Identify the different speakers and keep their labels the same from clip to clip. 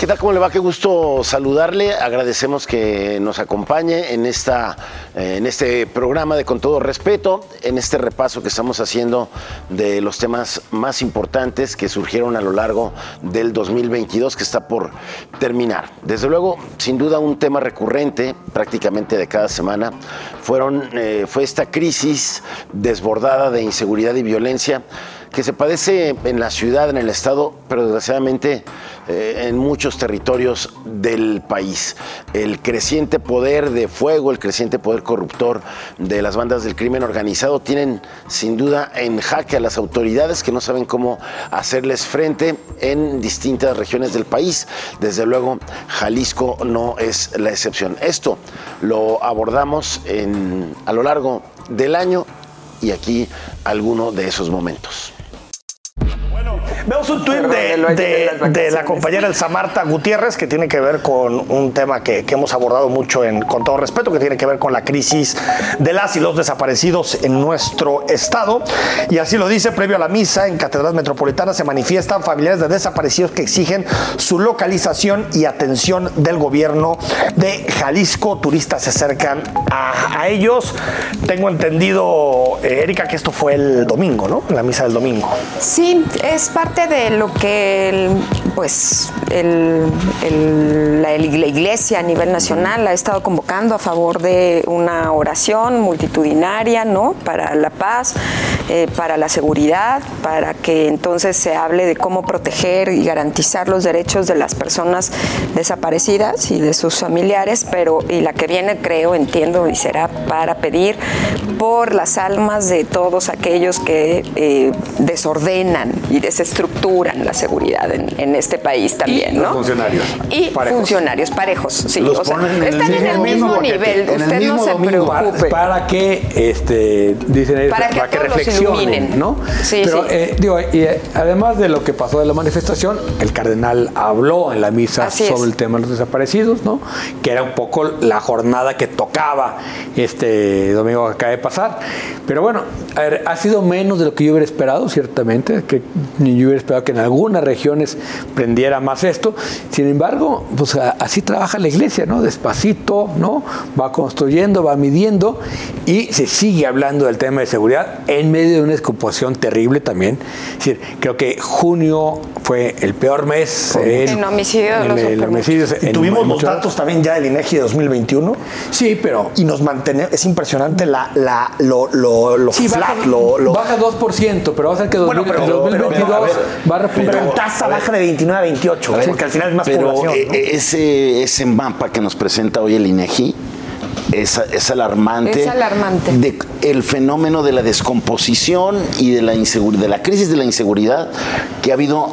Speaker 1: ¿qué tal? ¿Cómo le va? Qué gusto saludarle. Agradecemos que nos acompañe en este programa de Con Todo Respeto, en este repaso que estamos haciendo de los temas más importantes que surgieron a lo largo del 2022, que está por terminar. Desde luego, sin duda, un tema recurrente prácticamente de cada semana fue esta crisis desbordada de inseguridad y violencia que se padece en la ciudad, en el estado, pero desgraciadamente en muchos territorios del país. El creciente poder de fuego, el creciente poder corruptor de las bandas del crimen organizado tienen sin duda en jaque a las autoridades que no saben cómo hacerles frente en distintas regiones del país. Desde luego, Jalisco no es la excepción. Esto lo abordamos a lo largo del año y aquí alguno de esos momentos.
Speaker 2: Vemos un tuit de la compañera Elsa Marta Gutiérrez que tiene que ver con un tema que hemos abordado mucho Con Todo Respeto, que tiene que ver con la crisis de las y los desaparecidos en nuestro estado. Y así lo dice: previo a la misa en Catedral Metropolitana se manifiestan familiares de desaparecidos que exigen su localización y atención del gobierno de Jalisco. Turistas se acercan a ellos. Tengo entendido, Erika, que esto fue el domingo, ¿no? La misa del domingo.
Speaker 3: Sí, es parte de lo que la Iglesia a nivel nacional ha estado convocando a favor de una oración multitudinaria, ¿no? Para la paz, para la seguridad, para que entonces se hable de cómo proteger y garantizar los derechos de las personas desaparecidas y de sus familiares, y la que viene, creo, entiendo, y será para pedir por las almas de todos aquellos que desordenan y desestructuran la seguridad en este país también, ¿no?
Speaker 4: Funcionarios.
Speaker 3: Y
Speaker 4: parejos.
Speaker 3: Funcionarios parejos, sí.
Speaker 4: Los ponen
Speaker 3: están en el mismo nivel. Usted no se preocupe.
Speaker 4: Para que, dicen ellos, para que reflexionen, ¿no?
Speaker 3: Sí,
Speaker 4: pero,
Speaker 3: sí.
Speaker 4: Además de lo que pasó de la manifestación, el cardenal habló en la misa sobre el tema de los desaparecidos, ¿no? Que era un poco la jornada que tocaba este domingo que acaba de pasar. Pero bueno, a ver, ha sido menos de lo que yo hubiera esperado, ciertamente, que yo hubiera esperado que en algunas regiones prendiera más esto. Sin embargo, pues así trabaja la Iglesia, ¿no? Despacito, ¿no? Va construyendo, va midiendo y se sigue hablando del tema de seguridad en medio de una descomposición terrible también. Es decir, creo que junio fue el peor mes
Speaker 3: en homicidios.
Speaker 2: Tuvimos los datos también ya del INEGI de 2021.
Speaker 4: Sí, pero...
Speaker 2: Y nos mantenemos, es impresionante
Speaker 4: baja 2%, pero va a ser que 2022 va a repuntar.
Speaker 2: Pero en tasa baja de 29 a 28, porque al final es más población, ¿no?
Speaker 1: Ese mapa que nos presenta hoy el INEGI es alarmante.
Speaker 3: Es alarmante.
Speaker 1: El fenómeno de la descomposición y de la inseguridad, de la crisis de la inseguridad que ha habido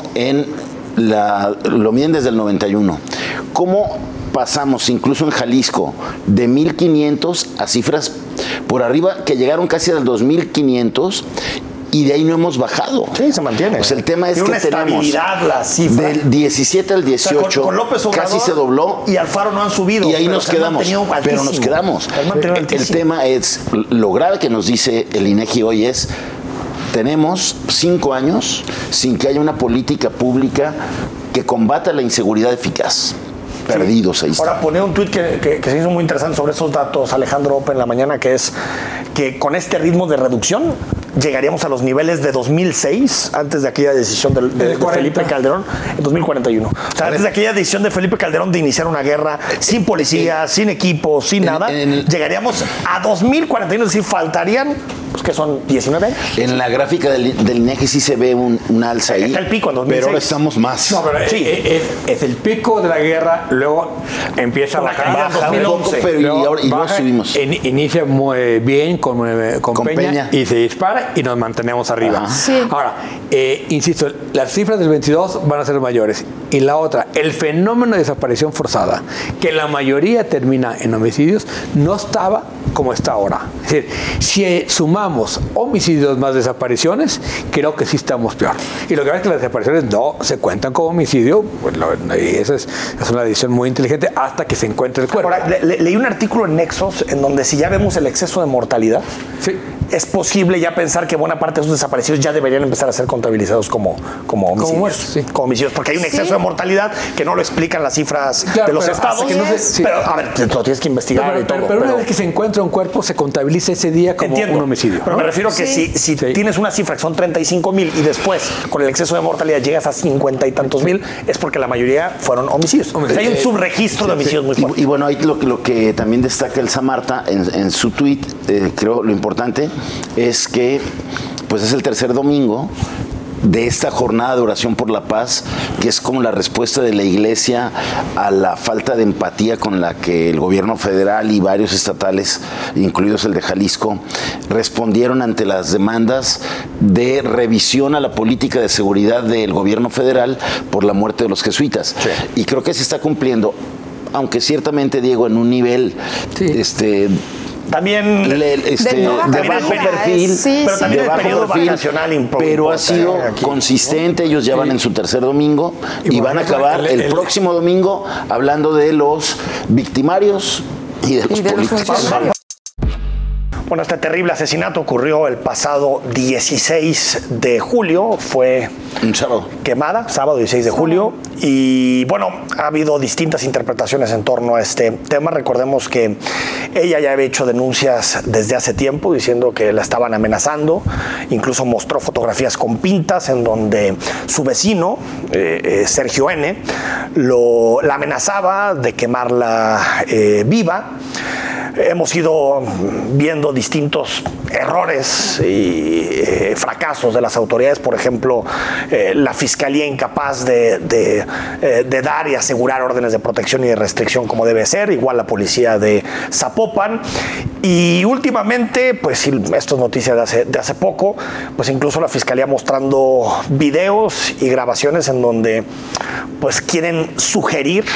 Speaker 1: lo miden desde el 91. ¿Cómo pasamos, incluso en Jalisco, de 1,500 a cifras por arriba que llegaron casi al 2,500? Y de ahí no hemos bajado.
Speaker 2: Sí, se mantiene.
Speaker 1: Pues el tema es que tenemos
Speaker 2: la cifra.
Speaker 1: del 17 al 18, o sea,
Speaker 2: con López Obrador
Speaker 1: casi se dobló.
Speaker 2: Y Alfaro no han subido.
Speaker 1: Y ahí nos quedamos. Pero nos quedamos. El tema es, lo grave que nos dice el INEGI hoy es, tenemos 5 años sin que haya una política pública que combata la inseguridad eficaz. Perdidos ahí.
Speaker 2: Ahora pone un tuit que se hizo muy interesante sobre esos datos, Alejandro Ope, en la mañana, que es que con este ritmo de reducción llegaríamos a los niveles de 2006, antes de aquella decisión de Felipe Calderón, en 2041. O sea, antes de aquella decisión de Felipe Calderón de iniciar una guerra sin policía, sin equipo, sin nada, llegaríamos a 2041, es decir, faltarían, pues que son 19 años.
Speaker 1: En la gráfica del INEGI sí se ve un alza ahí.
Speaker 2: Está el pico en 2006.
Speaker 1: Pero ahora estamos más.
Speaker 4: No, pero sí, es el pico de la guerra, luego empieza a bajar.
Speaker 2: Baja un poco,
Speaker 1: pero y luego subimos.
Speaker 4: Inicia muy bien con Peña y se dispara y nos mantenemos arriba.
Speaker 3: Sí.
Speaker 4: Ahora, insisto, las cifras del 22 van a ser mayores. Y la otra, el fenómeno de desaparición forzada, que la mayoría termina en homicidios, no estaba como está ahora. Es decir, si sumamos homicidios más desapariciones, creo que sí estamos peor. Y lo que pasa es que las desapariciones no se cuentan como homicidio, pues esa es una decisión muy inteligente hasta que se encuentre el cuerpo.
Speaker 2: Ahora, leí un artículo en Nexos en donde si ya vemos el exceso de mortalidad,
Speaker 4: sí,
Speaker 2: es posible ya pensar que buena parte de esos desaparecidos ya deberían empezar a ser contabilizados como homicidios. Como muertos, sí. Como homicidios, porque hay un exceso de mortalidad que no lo explican las cifras de los estados. Que no pero, a ver, lo tienes que investigar
Speaker 4: pero una vez que se encuentra un cuerpo, se contabiliza ese día como un homicidio.
Speaker 2: Pero me refiero que si tienes una cifra que son 35,000 y después, con el exceso de mortalidad, llegas a 50 y tantos mil, es porque la mayoría fueron homicidios. Hay un subregistro de homicidios muy fuerte.
Speaker 1: Y bueno, ahí lo que también destaca el Samarta en su tweet, creo lo importante es que pues es el tercer domingo de esta jornada de oración por la paz, que es como la respuesta de la Iglesia a la falta de empatía con la que el gobierno federal y varios estatales, incluidos el de Jalisco, respondieron ante las demandas de revisión a la política de seguridad del gobierno federal por la muerte de los jesuitas. Sí. Y creo que se está cumpliendo, aunque ciertamente, Diego, en un nivel
Speaker 2: también
Speaker 1: de bajo perfil,
Speaker 2: pero también el periodo vacacional
Speaker 1: pero ha sido consistente. Ellos ya van en su tercer domingo y van a acabar el próximo domingo hablando de los victimarios y de los políticos.
Speaker 2: Bueno, este terrible asesinato ocurrió el pasado 16 de julio, fue
Speaker 1: un sábado.
Speaker 2: Quemada, sábado 16 de julio, y bueno, ha habido distintas interpretaciones en torno a este tema. Recordemos que ella ya había hecho denuncias desde hace tiempo diciendo que la estaban amenazando, incluso mostró fotografías con pintas en donde su vecino, Sergio N., la amenazaba de quemarla viva. Hemos ido viendo distintos errores y fracasos de las autoridades, por ejemplo, la Fiscalía incapaz de dar y asegurar órdenes de protección y de restricción como debe ser, igual la policía de Zapopan, y últimamente, pues esto es noticia de hace poco, pues incluso la Fiscalía mostrando videos y grabaciones en donde pues quieren sugerir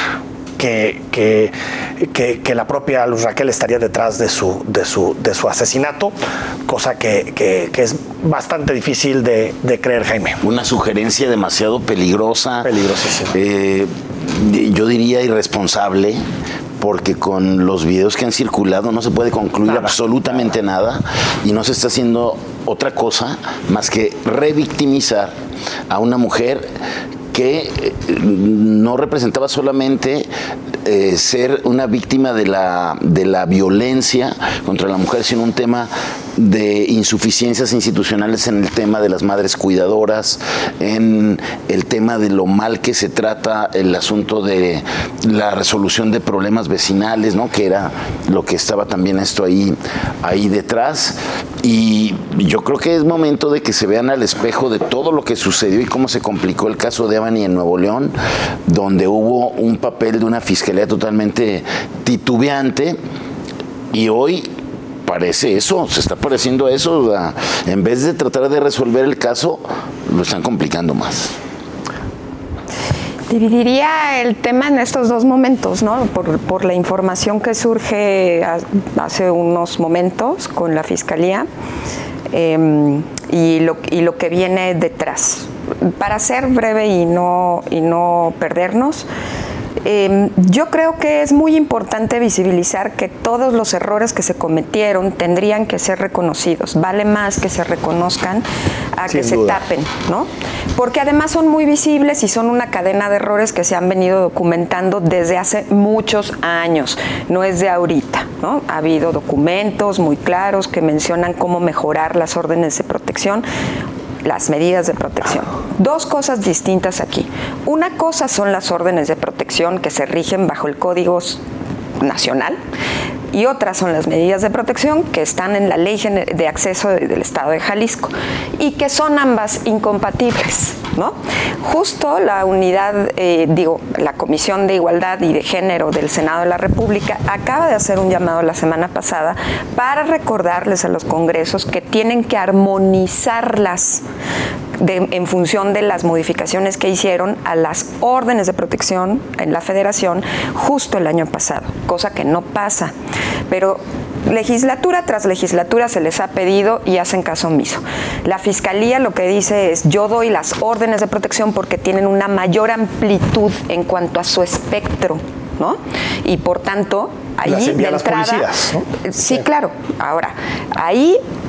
Speaker 2: que la propia Luz Raquel estaría detrás de su asesinato, cosa que es bastante difícil de creer, Jaime.
Speaker 1: Una sugerencia demasiado peligrosa.
Speaker 2: Peligrosísima.
Speaker 1: Yo diría irresponsable, porque con los videos que han circulado no se puede concluir absolutamente nada y no se está haciendo otra cosa más que revictimizar a una mujer que no representaba solamente ser una víctima de la violencia contra la mujer, sino un tema de insuficiencias institucionales en el tema de las madres cuidadoras, en el tema de lo mal que se trata el asunto de la resolución de problemas vecinales, ¿no? Que era lo que estaba también esto ahí detrás. Y yo creo que es momento de que se vean al espejo de todo lo que sucedió y cómo se complicó el caso de Evany en Nuevo León, donde hubo un papel de una fiscalía totalmente titubeante, y hoy parece eso, se está pareciendo a eso. En vez de tratar de resolver el caso, lo están complicando más.
Speaker 3: Dividiría el tema en estos dos momentos, ¿no? Por la información que surge hace unos momentos con la Fiscalía y lo que viene detrás. Para ser breve y no perdernos, yo creo que es muy importante visibilizar que todos los errores que se cometieron tendrían que ser reconocidos. Vale más que se reconozcan a que se tapen, ¿no? Porque además son muy visibles y son una cadena de errores que se han venido documentando desde hace muchos años, no es de ahorita, ¿no? Ha habido documentos muy claros que mencionan cómo mejorar las órdenes de protección, las medidas de protección. Dos cosas distintas aquí. Una cosa son las órdenes de protección que se rigen bajo el Código Nacional y otras son las medidas de protección que están en la Ley de Acceso del Estado de Jalisco y que son ambas incompatibles, ¿no? Justo la la Comisión de Igualdad y de Género del Senado de la República acaba de hacer un llamado la semana pasada para recordarles a los congresos que tienen que armonizarlas en función de las modificaciones que hicieron a las órdenes de protección en la Federación justo el año pasado, cosa que no pasa. Pero legislatura tras legislatura se les ha pedido y hacen caso omiso. La Fiscalía lo que dice es: yo doy las órdenes de protección porque tienen una mayor amplitud en cuanto a su espectro, ¿no? Y por tanto, ahí
Speaker 2: las envía
Speaker 3: de entrada,
Speaker 2: las policías, ¿no?
Speaker 3: Sí, claro. Ahora, ahí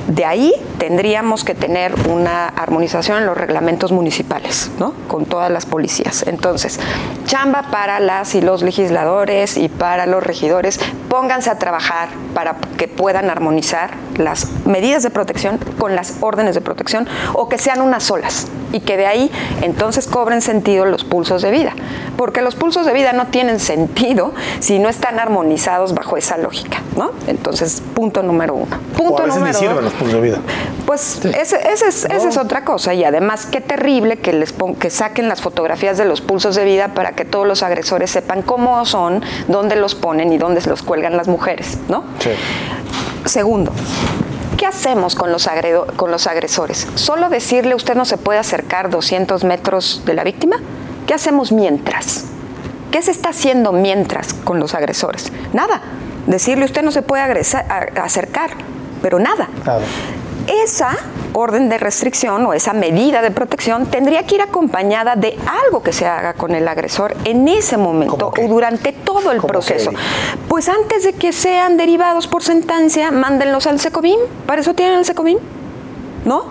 Speaker 3: De ahí tendríamos que tener una armonización en los reglamentos municipales, ¿no? Con todas las policías. Entonces, chamba para las y los legisladores y para los regidores, pónganse a trabajar para que puedan armonizar las medidas de protección con las órdenes de protección o que sean unas solas y que de ahí entonces cobren sentido los pulsos de vida, porque los pulsos de vida no tienen sentido si no están armonizados bajo esa lógica, ¿no? Entonces, punto número uno. Punto número dos.
Speaker 2: Los pulsos de vida.
Speaker 3: Pues sí. esa es otra cosa, y además qué terrible que saquen las fotografías de los pulsos de vida para que todos los agresores sepan cómo son, dónde los ponen y dónde los cuelgan las mujeres, ¿no? Sí. Segundo, ¿qué hacemos con los agresores? ¿Solo decirle usted no se puede acercar 200 metros de la víctima? ¿Qué hacemos mientras? ¿Qué se está haciendo mientras con los agresores? Nada. Decirle usted no se puede acercar, pero nada. Claro. Esa orden de restricción o esa medida de protección tendría que ir acompañada de algo que se haga con el agresor en ese momento o durante todo el proceso. Pues antes de que sean derivados por sentencia, mándenlos al SECOBIM. Para eso tienen el SECOBIM, ¿no?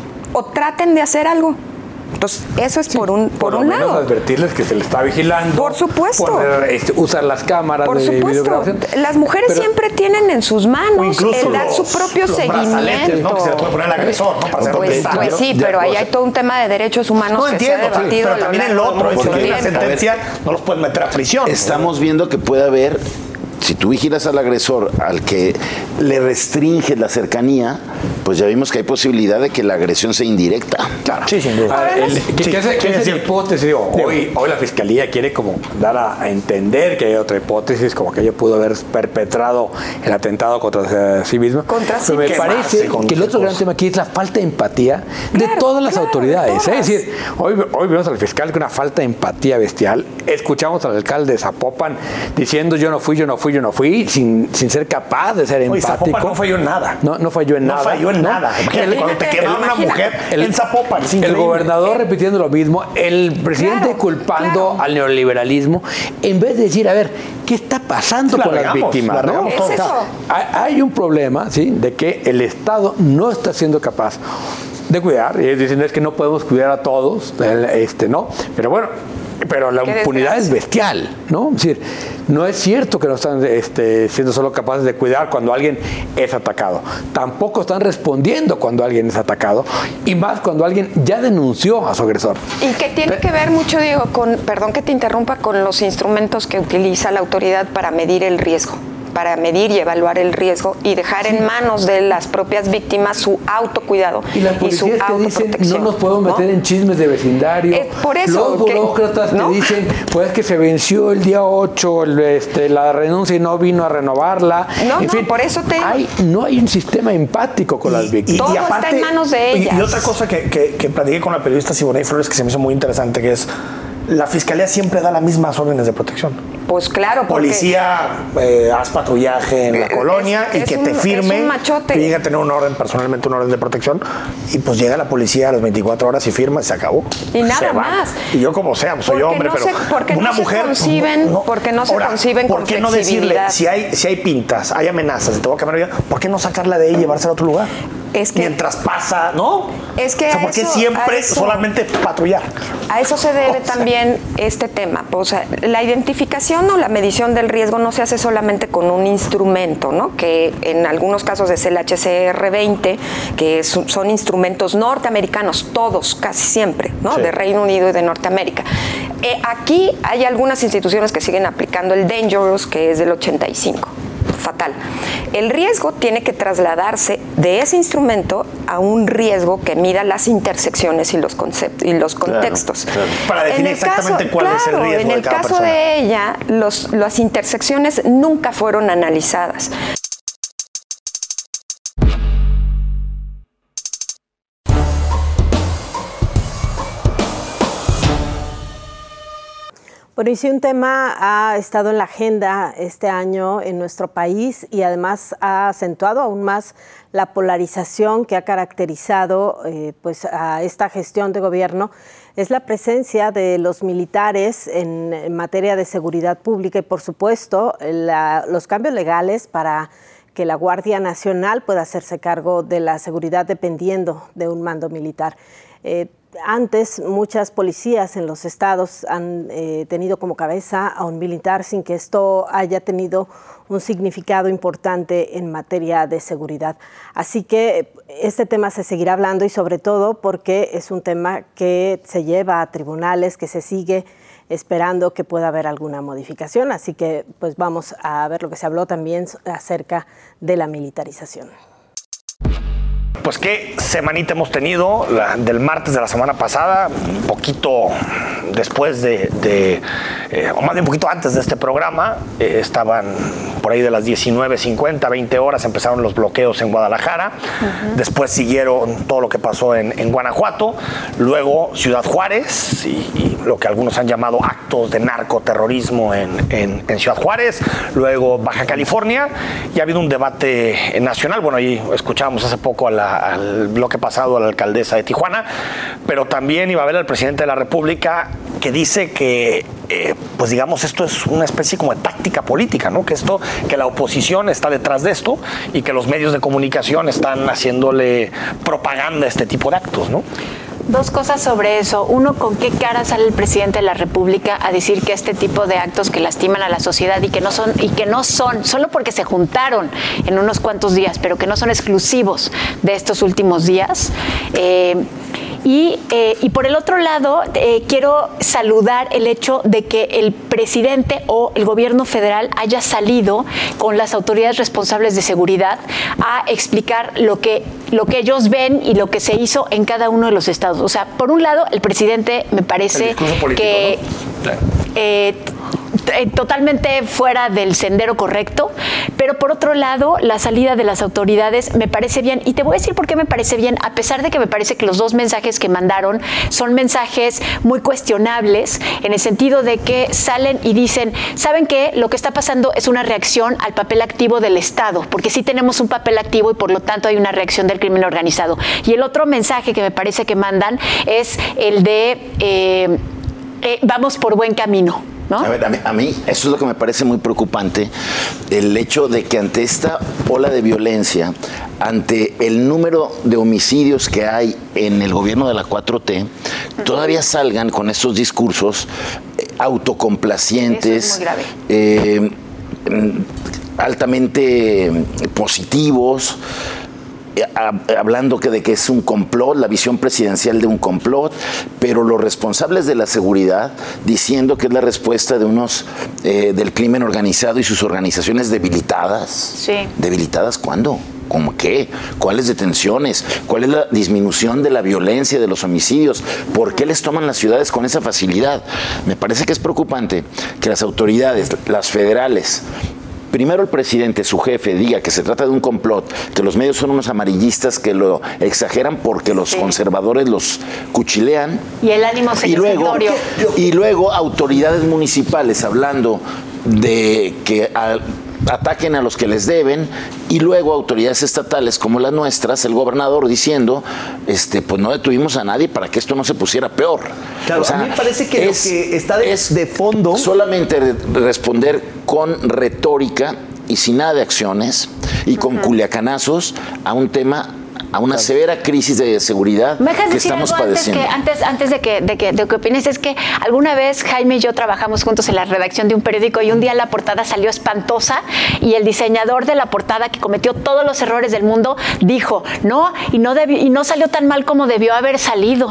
Speaker 3: O traten de hacer algo. Entonces, eso es por un lado.
Speaker 4: Advertirles que se les está vigilando.
Speaker 3: Por supuesto.
Speaker 4: Usar las cámaras
Speaker 3: de videograbación. Las mujeres siempre tienen en sus manos el dar su propio seguimiento.
Speaker 2: ¿No? Que se le puede poner al agresor, ¿no? Para
Speaker 3: pues sí, pero ahí hay todo un tema de derechos humanos que se ha debatido.
Speaker 2: Pero también el otro, porque la sentencia no los pueden meter a prisión.
Speaker 1: Estamos viendo que puede haber, si tú vigilas al agresor, al que le restringe la cercanía, pues ya vimos que hay posibilidad de que la agresión sea indirecta.
Speaker 2: Claro. Sí, sin duda.
Speaker 4: ¿Qué es la hipótesis? Hoy la Fiscalía quiere como dar a entender que hay otra hipótesis, como que ella pudo haber perpetrado el atentado contra sí misma. Pero me parece que el otro gran tema aquí es la falta de empatía de todas las autoridades. Es decir, hoy vemos al fiscal con una falta de empatía bestial. Escuchamos al alcalde de Zapopan diciendo yo no fui, sin ser capaz de ser empático.
Speaker 2: Zapopan no falló en nada.
Speaker 4: No falló en nada.
Speaker 2: No falló en nada. Cuando te quema una mujer en Zapopan.
Speaker 4: El gobernador repitiendo lo mismo, el presidente culpando al neoliberalismo, en vez de decir, a ver, ¿qué está pasando con las víctimas? ¿No?
Speaker 3: ¿Es eso?
Speaker 4: Hay un problema, ¿sí?, de que el Estado no está siendo capaz de cuidar, y dicen es que no podemos cuidar a todos, ¿no? Pero bueno, pero la impunidad es bestial, ¿no? Es decir, no es cierto que no están siendo solo capaces de cuidar cuando alguien es atacado. Tampoco están respondiendo cuando alguien es atacado, y más cuando alguien ya denunció a su agresor.
Speaker 3: Y que tiene que ver mucho, Diego, perdón que te interrumpa, con los instrumentos que utiliza la autoridad para medir el riesgo. Para medir y evaluar el riesgo y dejar en manos de las propias víctimas su autocuidado
Speaker 4: y su autoprotección. Dicen, no nos podemos meter en chismes de vecindario.
Speaker 3: Por eso,
Speaker 4: los burócratas que dicen, pues que se venció el día 8 la renuncia y no vino a renovarla. En fin,
Speaker 3: por eso
Speaker 4: no hay un sistema empático con las víctimas.
Speaker 3: Todo aparte, está en manos de ellas.
Speaker 2: Y otra cosa que platiqué con la periodista Siboney Flores que se me hizo muy interesante, que es la Fiscalía siempre da las mismas órdenes de protección.
Speaker 3: Pues claro, porque
Speaker 2: policía, haz patrullaje en la colonia y que te firme, que llegue a tener personalmente una orden de protección, y pues llega la policía a las 24 horas y firma y se acabó.
Speaker 3: Y nada más.
Speaker 2: Y yo como sea, soy hombre, pero una mujer...
Speaker 3: Porque no se conciben con flexibilidad. ¿Por qué no decirle,
Speaker 2: si hay pintas, hay amenazas, te voy a cambiar vida, ¿por qué no sacarla de ahí y llevársela a otro lugar?
Speaker 3: Es que,
Speaker 2: mientras pasa, ¿no?
Speaker 3: Es que
Speaker 2: ¿por qué siempre solamente patrullar?
Speaker 3: A eso se debe también este tema. O sea, la identificación o la medición del riesgo no se hace solamente con un instrumento, ¿no? Que en algunos casos es el HCR20, que son instrumentos norteamericanos, todos, casi siempre, ¿no? Sí. De Reino Unido y de Norteamérica. Aquí hay algunas instituciones que siguen aplicando el Dangerous, que es del 85. Fatal. El riesgo tiene que trasladarse de ese instrumento a un riesgo que mida las intersecciones y los conceptos y los contextos.
Speaker 2: Claro. Para definir exactamente cuál es el riesgo de cada persona. En el caso
Speaker 3: de ella, las intersecciones nunca fueron analizadas.
Speaker 5: Bueno, y si un tema ha estado en la agenda este año en nuestro país y además ha acentuado aún más la polarización que ha caracterizado pues a esta gestión de gobierno, es la presencia de los militares en materia de seguridad pública y, por supuesto, los cambios legales para que la Guardia Nacional pueda hacerse cargo de la seguridad dependiendo de un mando militar. Antes, muchas policías en los estados han tenido como cabeza a un militar sin que esto haya tenido un significado importante en materia de seguridad. Así que este tema se seguirá hablando y sobre todo porque es un tema que se lleva a tribunales, que se sigue esperando que pueda haber alguna modificación. Así que pues vamos a ver lo que se habló también acerca de la militarización.
Speaker 2: Pues qué semanita hemos tenido, del martes de la semana pasada, un poquito después o más bien un poquito antes de este programa, estaban por ahí de las 19:50, 20 horas, empezaron los bloqueos en Guadalajara, después siguieron todo lo que pasó en Guanajuato, luego Ciudad Juárez y lo que algunos han llamado actos de narcoterrorismo en Ciudad Juárez, luego Baja California, y ha habido un debate nacional. Bueno, ahí escuchábamos hace poco al bloque pasado a la alcaldesa de Tijuana, pero también iba a ver al presidente de la República que dice que pues digamos esto es una especie como de táctica política, ¿no? Que la oposición está detrás de esto y que los medios de comunicación están haciéndole propaganda a este tipo de actos, ¿no?
Speaker 6: Dos cosas sobre eso. Uno, ¿con qué cara sale el presidente de la República a decir que este tipo de actos que lastiman a la sociedad y que no son, solo porque se juntaron en unos cuantos días, pero que no son exclusivos de estos últimos días? Y por el otro lado, quiero saludar el hecho de que el presidente o el gobierno federal haya salido con las autoridades responsables de seguridad a explicar lo que ellos ven y lo que se hizo en cada uno de los estados. O sea, por un lado, el presidente me parece que... totalmente fuera del sendero correcto, pero por otro lado, la salida de las autoridades me parece bien, y te voy a decir por qué me parece bien, a pesar de que me parece que los dos mensajes que mandaron son mensajes muy cuestionables, en el sentido de que salen y dicen, ¿saben qué? Lo que está pasando es una reacción al papel activo del Estado, porque sí tenemos un papel activo y por lo tanto hay una reacción del crimen organizado. Y el otro mensaje que me parece que mandan es el de vamos por buen camino, ¿no?
Speaker 1: A ver, a mí eso es lo que me parece muy preocupante, el hecho de que ante esta ola de violencia, ante el número de homicidios que hay en el gobierno de la 4T, todavía salgan con estos discursos autocomplacientes, altamente positivos, hablando de que es un complot, la visión presidencial de un complot, pero los responsables de la seguridad diciendo que es la respuesta de unos del crimen organizado y sus organizaciones debilitadas.
Speaker 6: Sí.
Speaker 1: ¿Debilitadas cuándo? ¿Cómo qué? ¿Cuáles detenciones? ¿Cuál es la disminución de la violencia, de los homicidios? ¿Por qué les toman las ciudades con esa facilidad? Me parece que es preocupante que las autoridades, las federales, primero el presidente, su jefe, diga que se trata de un complot, que los medios son unos amarillistas que lo exageran porque los conservadores los cuchilean.
Speaker 6: Y el ánimo se
Speaker 1: y luego autoridades municipales hablando de que ataquen a los que les deben, y luego autoridades estatales como las nuestras, el gobernador diciendo, pues no detuvimos a nadie para que esto no se pusiera peor.
Speaker 7: Claro, o sea, a mí me parece que lo que está de fondo...
Speaker 1: Solamente responder con retórica y sin nada de acciones y con culiacanazos a un tema, a una severa crisis de seguridad que estamos padeciendo.
Speaker 6: Antes de que opines, es que alguna vez Jaime y yo trabajamos juntos en la redacción de un periódico y un día la portada salió espantosa y el diseñador de la portada, que cometió todos los errores del mundo, dijo, y no salió tan mal como debió haber salido.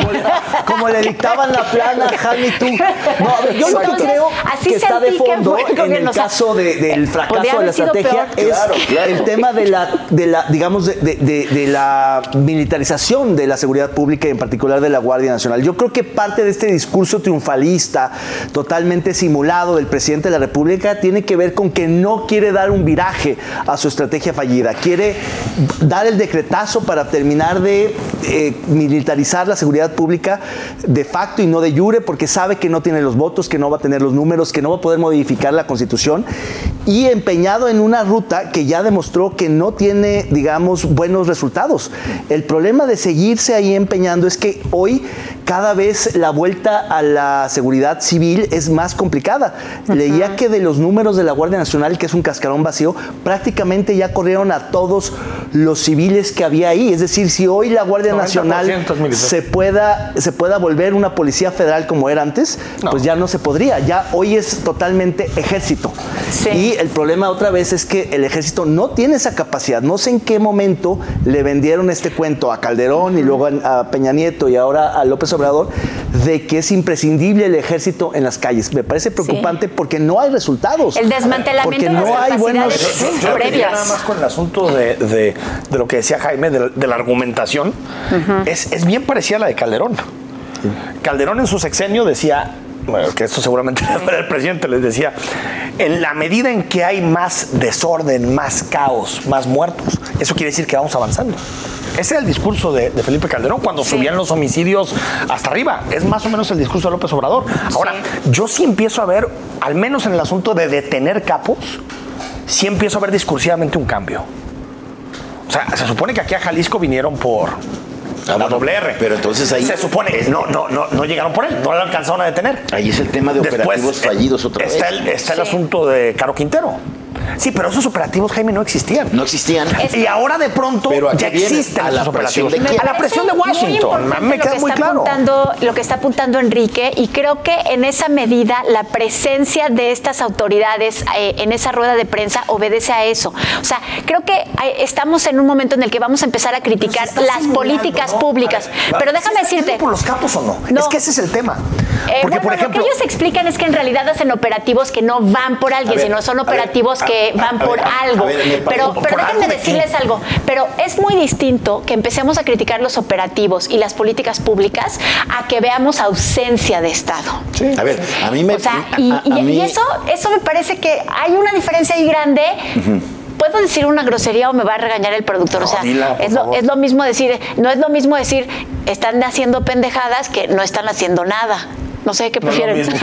Speaker 7: como le dictaban la plana, Jaime y tú. No, a ver, yo lo que creo que está de fondo en el caso del fracaso de la estrategia es el tema de la digamos, de la militarización de la seguridad pública y en particular de la Guardia Nacional. Yo creo que parte de este discurso triunfalista totalmente simulado del presidente de la República tiene que ver con que no quiere dar un viraje a su estrategia fallida, quiere dar el decretazo para terminar de militarizar la seguridad pública de facto y no de jure, porque sabe que no tiene los votos, que no va a tener los números, que no va a poder modificar la Constitución, y empeñado en una ruta que ya demostró que no tiene, digamos, buenos resultados resultados. El problema de seguirse ahí empeñando es que hoy cada vez la vuelta a la seguridad civil es más complicada. Leía que de los números de la Guardia Nacional, que es un cascarón vacío, prácticamente ya corrieron a todos los civiles que había ahí. Es decir, si hoy la Guardia Nacional se pueda volver una policía federal como era antes, pues ya no se podría. Ya hoy es totalmente ejército. Sí. Y el problema otra vez es que el ejército no tiene esa capacidad. No sé en qué momento le vendieron este cuento a Calderón y luego a Peña Nieto y ahora a López Obrador de que es imprescindible el ejército en las calles. Me parece preocupante porque no hay resultados.
Speaker 6: El desmantelamiento
Speaker 7: porque no hay buenos
Speaker 2: previas. Nada más con el asunto de lo que decía Jaime, de la argumentación, es bien parecida a la de Calderón. Calderón en su sexenio decía, bueno, que esto seguramente el presidente les decía, en la medida en que hay más desorden, más caos, más muertos, eso quiere decir que vamos avanzando. Ese era el discurso de Felipe Calderón cuando subían los homicidios hasta arriba. Es más o menos el discurso de López Obrador. Ahora, yo sí empiezo a ver, al menos en el asunto de detener capos, sí empiezo a ver discursivamente un cambio. O sea, se supone que aquí a Jalisco vinieron por la doble R.
Speaker 1: Pero entonces ahí...
Speaker 2: Se supone que no llegaron por él, no lo alcanzaron a detener.
Speaker 1: Ahí es el tema de operativos fallidos otra vez.
Speaker 2: Está el asunto de Caro Quintero. Sí, pero esos operativos, Jaime, no existían.
Speaker 1: No existían.
Speaker 2: Y ahora de pronto ya existen esos operativos. A la presión de Washington.
Speaker 6: Me queda muy claro. Lo que está apuntando Enrique, y creo que en esa medida la presencia de estas autoridades en esa rueda de prensa obedece a eso. O sea, creo que estamos en un momento en el que vamos a empezar a criticar las políticas públicas. Pero déjame decirte...
Speaker 2: ¿Por los capos o no? Es que ese es el tema.
Speaker 6: Porque, por ejemplo, lo que ellos explican es que en realidad hacen operativos que no van por alguien, sino son operativos que van por algo. Pero déjenme decirles algo. Pero es muy distinto que empecemos a criticar los operativos y las políticas públicas a que veamos ausencia de Estado.
Speaker 1: Sí. A ver, a mí me...
Speaker 6: O sea, y eso me parece que hay una diferencia ahí grande. ¿Puedo decir una grosería o me va a regañar el productor?
Speaker 2: No,
Speaker 6: o sea,
Speaker 2: dila,
Speaker 6: es lo mismo decir, no es lo mismo decir están haciendo pendejadas que no están haciendo nada. No sé qué prefieren.
Speaker 2: Sí, de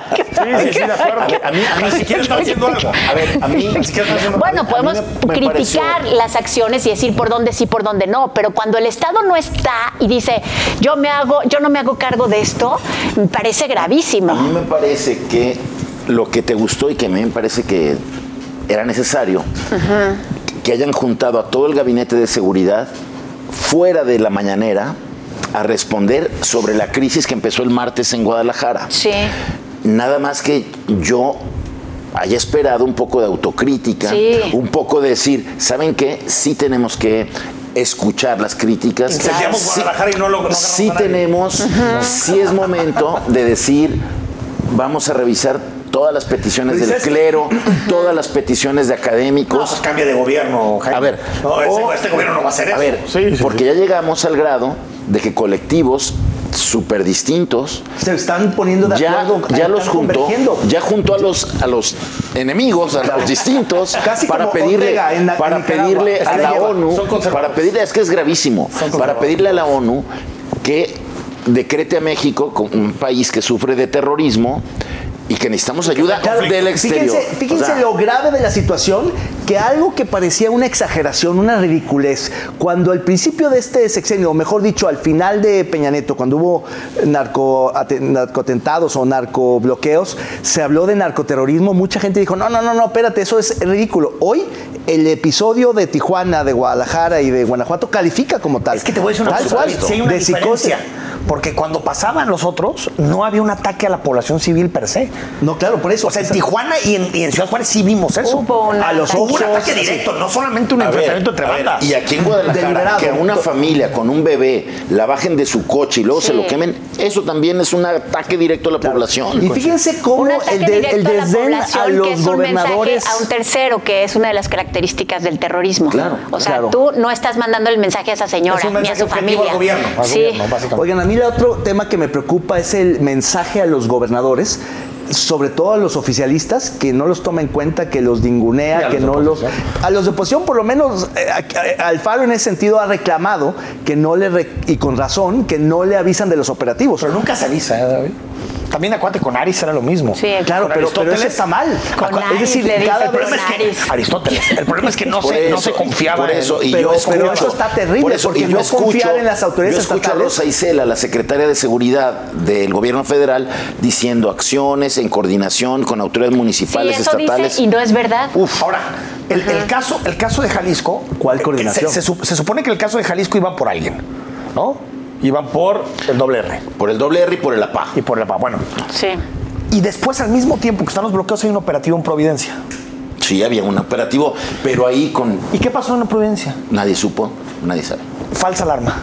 Speaker 2: acuerdo. A mí si quieres estar haciendo algo. A ver, a mí si quieres estar haciendo algo.
Speaker 6: Bueno, podemos criticar las acciones y decir por dónde sí, por dónde no, pero cuando el Estado no está y dice, yo no me hago cargo de esto, me parece gravísimo.
Speaker 1: A mí me parece que lo que te gustó y que a mí me parece que era necesario que hayan juntado a todo el gabinete de seguridad fuera de la mañanera a responder sobre la crisis que empezó el martes en Guadalajara.
Speaker 6: Sí.
Speaker 1: Nada más que yo haya esperado un poco de autocrítica, un poco de decir, ¿saben qué? Sí tenemos que escuchar las críticas.
Speaker 2: Incendiamos Guadalajara y no
Speaker 1: sí tenemos, sí es momento de decir, vamos a revisar todas las peticiones del clero, todas las peticiones de académicos.
Speaker 2: No, pues cambia de gobierno, Jaime.
Speaker 1: A ver.
Speaker 2: Este gobierno no va a hacer eso.
Speaker 1: A ver, porque ya llegamos al grado de que colectivos súper distintos
Speaker 7: se están poniendo de acuerdo,
Speaker 1: ya los juntó, a los enemigos, a los distintos,
Speaker 7: casi
Speaker 1: para pedirle a la ONU, es que es gravísimo, para pedirle a la ONU que decrete a México como un país que sufre de terrorismo y que necesitamos ayuda del exterior.
Speaker 7: Fíjense lo grave de la situación, que algo que parecía una exageración, una ridiculez, cuando al principio de este sexenio, o mejor dicho, al final de Peña Nieto, cuando hubo narcoatentados o narcobloqueos, se habló de narcoterrorismo, mucha gente dijo, no, espérate, eso es ridículo. Hoy, el episodio de Tijuana, de Guadalajara y de Guanajuato califica como tal.
Speaker 2: Es que te voy a decir una cosa, si hay una diferencia. Porque cuando pasaban los otros, no había un ataque a la población civil per se.
Speaker 7: No, claro, por eso.
Speaker 2: O sea, en Tijuana y en Ciudad Juárez sí vimos eso.
Speaker 6: Hubo un
Speaker 2: ataque directo, no solamente un enfrentamiento entre bandas.
Speaker 1: Y aquí en Guadalajara, que a una familia con un bebé la bajen de su coche y luego se lo quemen, eso también es un ataque directo a la población.
Speaker 7: Y fíjense cómo el desdén a los gobernadores...
Speaker 6: a un tercero, que es una de las características del terrorismo.
Speaker 1: Claro.
Speaker 6: O sea, tú no estás mandando el mensaje a esa señora ni a su familia.
Speaker 2: Al gobierno,
Speaker 7: Oigan, a mí el otro tema que me preocupa es el mensaje a los gobernadores, sobre todo a los oficialistas, que no los toma en cuenta, que los ningunea, que no los... A los de oposición, por lo menos, Alfaro en ese sentido ha reclamado que no y con razón, que no le avisan de los operativos.
Speaker 2: Pero nunca se avisa, David. también acuérdate, con Aris era lo mismo.
Speaker 6: Sí,
Speaker 7: claro, pero eso está mal.
Speaker 6: Es decir,
Speaker 2: cada vez Aristóteles. El problema es que no se confiaba.
Speaker 1: Por eso,
Speaker 7: pero eso está terrible, porque no confiar en las autoridades estatales.
Speaker 1: Yo escucho a Rosa Isela, la secretaria de Seguridad del gobierno federal, diciendo acciones en coordinación con autoridades municipales, estatales.
Speaker 6: Dice, y no es verdad.
Speaker 2: Ahora, el caso de Jalisco.
Speaker 7: ¿Cuál coordinación?
Speaker 2: Se supone que el caso de Jalisco iba por alguien, ¿no? Iban por el doble R.
Speaker 1: Por el doble R y por el APA.
Speaker 2: Bueno.
Speaker 6: Sí.
Speaker 2: Y después, al mismo tiempo que están los bloqueos, hay un operativo en Providencia.
Speaker 1: Sí, había un operativo, pero ahí con...
Speaker 2: ¿Y qué pasó en Providencia?
Speaker 1: Nadie supo, nadie sabe.
Speaker 2: Falsa alarma.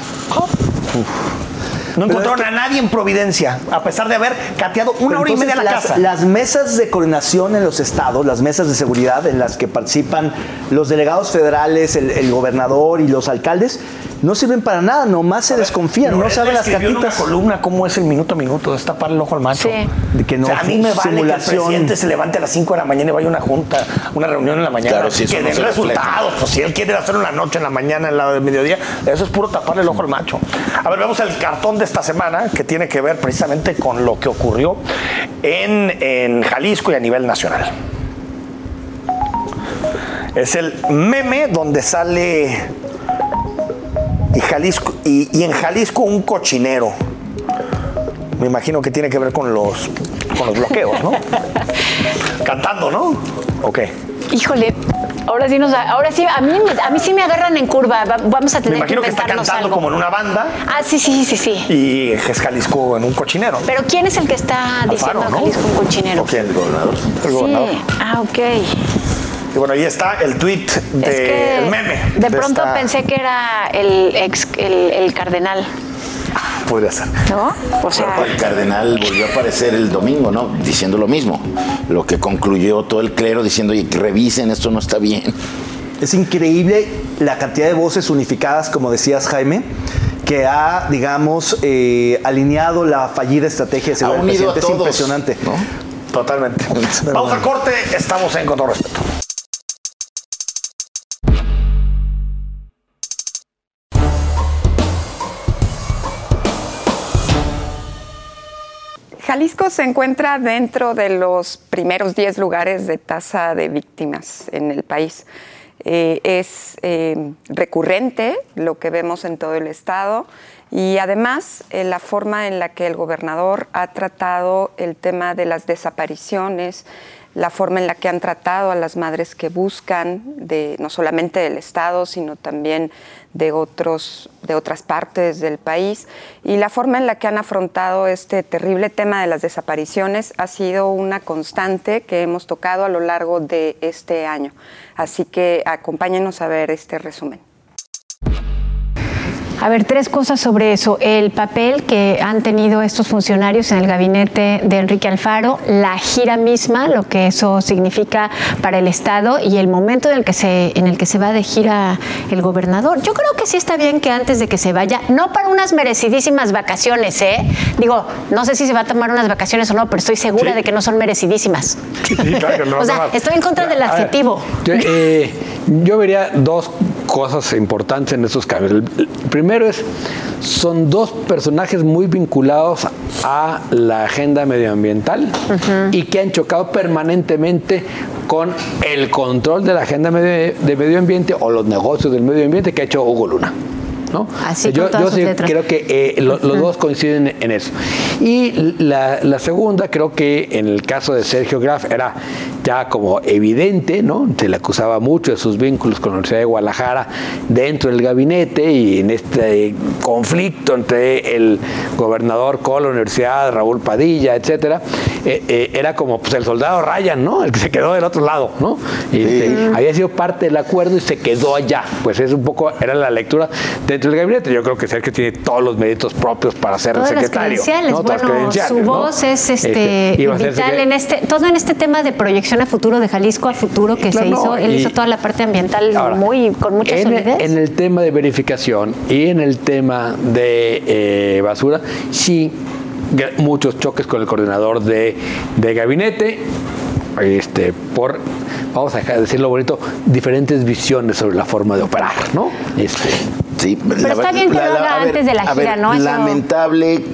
Speaker 2: No encontraron a nadie en Providencia, a pesar de haber cateado una hora y media la casa.
Speaker 7: Las mesas de coordinación en los estados, las mesas de seguridad en las que participan los delegados federales, el gobernador y los alcaldes, no sirven para nada, nomás se desconfían, no saben las cartitas.
Speaker 2: En una columna cómo es el minuto a minuto, es tapar el ojo al macho.
Speaker 6: Sí.
Speaker 7: De que no,
Speaker 2: a mí me vale que el presidente se levante a las 5 de la mañana y vaya a una junta, una reunión en la mañana,
Speaker 1: claro, si
Speaker 2: que den resultados. Pues si él quiere hacerlo en la noche, en la mañana, en la de mediodía, eso es puro taparle el ojo al macho. A ver, vemos el cartón de esta semana, que tiene que ver precisamente con lo que ocurrió en Jalisco y a nivel nacional. Es el meme donde sale y en Jalisco un cochinero. Me imagino que tiene que ver con los bloqueos, ¿no? Cantando, ¿no? Ok.
Speaker 6: Híjole, ahora sí, a mí sí me agarran en curva. Vamos a tener que inventarnos algo.
Speaker 2: Me imagino que está cantando como en una banda.
Speaker 6: Ah, sí.
Speaker 2: Y es Jalisco en un cochinero.
Speaker 6: Pero ¿quién es el que está diciendo
Speaker 2: Alfaro, ¿no?
Speaker 6: Jalisco un cochinero?
Speaker 2: ¿O quién? El gobernador.
Speaker 6: El gobernador. Ah, ok.
Speaker 2: Y bueno, ahí está el tweet del meme.
Speaker 6: De pronto pensé que era el cardenal.
Speaker 2: Podría ser.
Speaker 6: ¿No? O sea,
Speaker 1: el cardenal volvió a aparecer el domingo, ¿no? Diciendo lo mismo. Lo que concluyó todo el clero diciendo, oye, que revisen, esto no está bien.
Speaker 7: Es increíble la cantidad de voces unificadas, como decías, Jaime, que ha, digamos, alineado la fallida estrategia de seguridad del presidente. Es impresionante,
Speaker 2: ¿no? Totalmente. Vamos al corte, estamos en Con Todo Respeto.
Speaker 3: Jalisco se encuentra dentro de los primeros 10 lugares de tasa de víctimas en el país. Es recurrente lo que vemos en todo el estado y además la forma en la que el gobernador ha tratado el tema de las desapariciones, la forma en la que han tratado a las madres que buscan, no solamente del estado, sino también de otras partes del país, y la forma en la que han afrontado este terrible tema de las desapariciones ha sido una constante que hemos tocado a lo largo de este año. Así que acompáñenos a ver este resumen.
Speaker 6: A ver, 3 cosas sobre eso. El papel que han tenido estos funcionarios en el gabinete de Enrique Alfaro, la gira misma, lo que eso significa para el Estado y el momento en el que se va de gira el gobernador. Yo creo que sí está bien que antes de que se vaya, no para unas merecidísimas vacaciones, Digo, no sé si se va a tomar unas vacaciones o no, pero estoy segura de que no son merecidísimas.
Speaker 2: Sí, claro que no.
Speaker 6: O sea, estoy en contra del adjetivo.
Speaker 4: Yo vería 2 cosas importantes en estos cambios. El primero son 2 personajes muy vinculados a la agenda medioambiental y que han chocado permanentemente con el control de la agenda de medio ambiente o los negocios del medio ambiente que ha hecho Hugo Luna, ¿no?
Speaker 6: Así
Speaker 4: yo sí
Speaker 6: letras.
Speaker 4: creo que los 2 coinciden en eso. Y la segunda, creo que en el caso de Sergio Graf era ya como evidente, ¿no? Se le acusaba mucho de sus vínculos con la Universidad de Guadalajara dentro del gabinete y en este conflicto entre el gobernador con la universidad, Raúl Padilla, etcétera, era como pues, el soldado Ryan, ¿no? El que se quedó del otro lado, ¿no? Había sido parte del acuerdo y se quedó allá. Pues es un poco, era la lectura dentro del gabinete. Yo creo que Sergio tiene todos los méritos propios para ser el secretario.
Speaker 6: ¿No? Bueno, su voz es vital todo en este tema de proyección a futuro, de Jalisco a futuro que se hizo. Él hizo toda la parte ambiental con mucha solidez.
Speaker 4: En el tema de verificación y en el tema de basura, sí, muchos choques con el coordinador de gabinete, por, vamos a decirlo bonito, diferentes visiones sobre la forma de operar, ¿no?
Speaker 1: Sí,
Speaker 6: pero está bien que lo haga antes de la gira, ¿no?
Speaker 1: Lamentable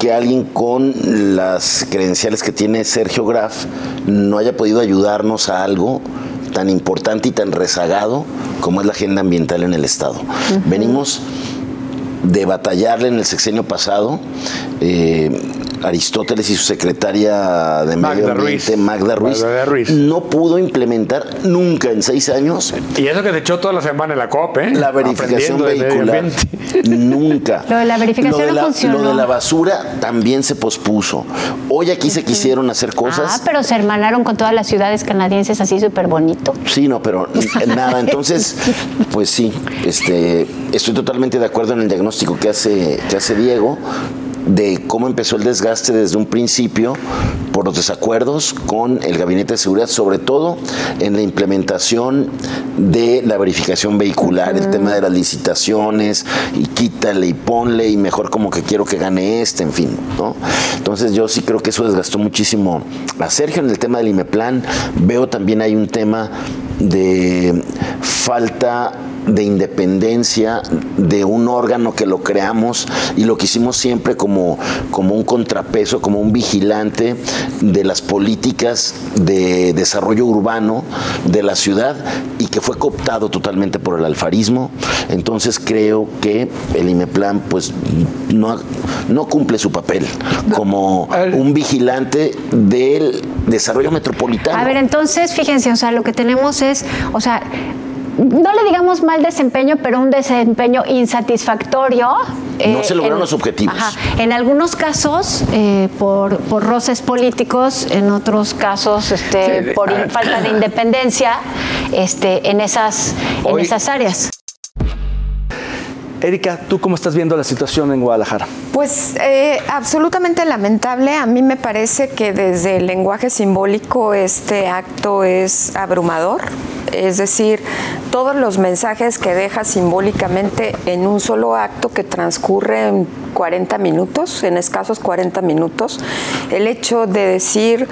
Speaker 1: que alguien con las credenciales que tiene Sergio Graf no haya podido ayudarnos a algo tan importante y tan rezagado como es la agenda ambiental en el Estado. Venimos de batallarle en el sexenio pasado. Aristóteles y su secretaria de Medio Ambiente, Magda Ruiz, no pudo implementar nunca en 6 años.
Speaker 4: Y eso que te echó toda la semana en la COP,
Speaker 1: la verificación vehicular. Nunca.
Speaker 6: Lo de la verificación no funcionó.
Speaker 1: Lo de la basura también se pospuso. Hoy aquí se quisieron hacer cosas.
Speaker 6: Pero se hermanaron con todas las ciudades canadienses así súper bonito.
Speaker 1: Sí, no, pero nada. Entonces, pues sí, estoy totalmente de acuerdo en el diagnóstico que hace Diego, de cómo empezó el desgaste desde un principio por los desacuerdos con el Gabinete de Seguridad, sobre todo en la implementación de la verificación vehicular, el tema de las licitaciones, y quítale y ponle, y mejor como que quiero que gane en fin, ¿no? Entonces yo sí creo que eso desgastó muchísimo a Sergio. En el tema del IMEPLAN veo también hay un tema de falta de independencia de un órgano que lo creamos y lo quisimos siempre como un contrapeso, como un vigilante de las políticas de desarrollo urbano de la ciudad, y que fue cooptado totalmente por el alfarismo. Entonces creo que el IMEPLAN pues no cumple su papel como un vigilante del desarrollo metropolitano.
Speaker 6: A ver, entonces fíjense, o sea, lo que tenemos es, o sea, no le digamos mal desempeño, pero un desempeño insatisfactorio.
Speaker 1: No se lograron los objetivos.
Speaker 6: En algunos casos por roces políticos, en otros casos por falta de independencia en esas áreas.
Speaker 7: Erika, ¿tú cómo estás viendo la situación en Guadalajara?
Speaker 3: Pues absolutamente lamentable. A mí me parece que desde el lenguaje simbólico este acto es abrumador. Es decir, todos los mensajes que deja simbólicamente en un solo acto que transcurre en 40 minutos, en escasos 40 minutos, el hecho de decir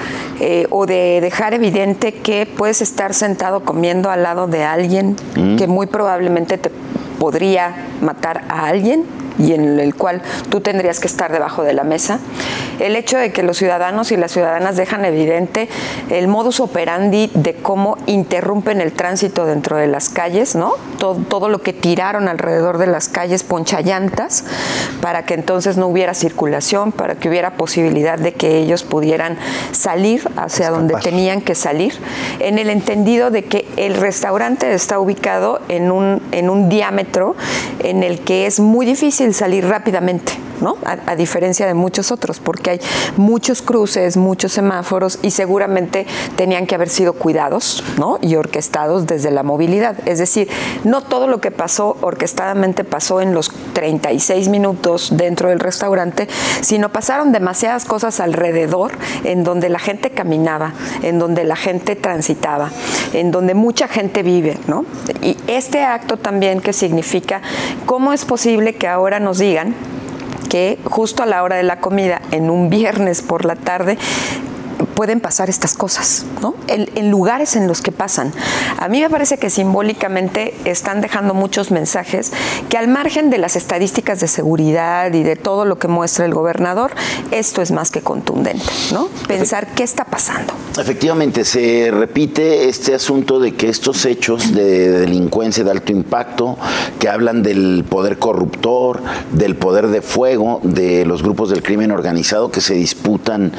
Speaker 3: o de dejar evidente que puedes estar sentado comiendo al lado de alguien que muy probablemente te podría matar a alguien y en el cual tú tendrías que estar debajo de la mesa. El hecho de que los ciudadanos y las ciudadanas dejan evidente el modus operandi de cómo interrumpen el tránsito dentro de las calles, ¿no? Todo lo que tiraron alrededor de las calles, ponchallantas, para que entonces no hubiera circulación, para que hubiera posibilidad de que ellos pudieran salir hacia donde tenían que salir, en el entendido de que el restaurante está ubicado en un diámetro en el que es muy difícil salir rápidamente, ¿no? A diferencia de muchos otros, porque hay muchos cruces, muchos semáforos y seguramente tenían que haber sido cuidados, ¿no? Y orquestados desde la movilidad. Es decir, no todo lo que pasó orquestadamente pasó en los 36 minutos dentro del restaurante, sino pasaron demasiadas cosas alrededor en donde la gente caminaba, en donde la gente transitaba, en donde mucha gente vive, ¿no? Y este acto también que significa cómo es posible que ahora nos digan que justo a la hora de la comida, en un viernes por la tarde, pueden pasar estas cosas, ¿no? En lugares en los que pasan. A mí me parece que simbólicamente están dejando muchos mensajes que, al margen de las estadísticas de seguridad y de todo lo que muestra el gobernador, esto es más que contundente, ¿no? Pensar qué está pasando.
Speaker 1: Efectivamente, se repite este asunto de que estos hechos de delincuencia de alto impacto, que hablan del poder corruptor, del poder de fuego, de los grupos del crimen organizado que se disputan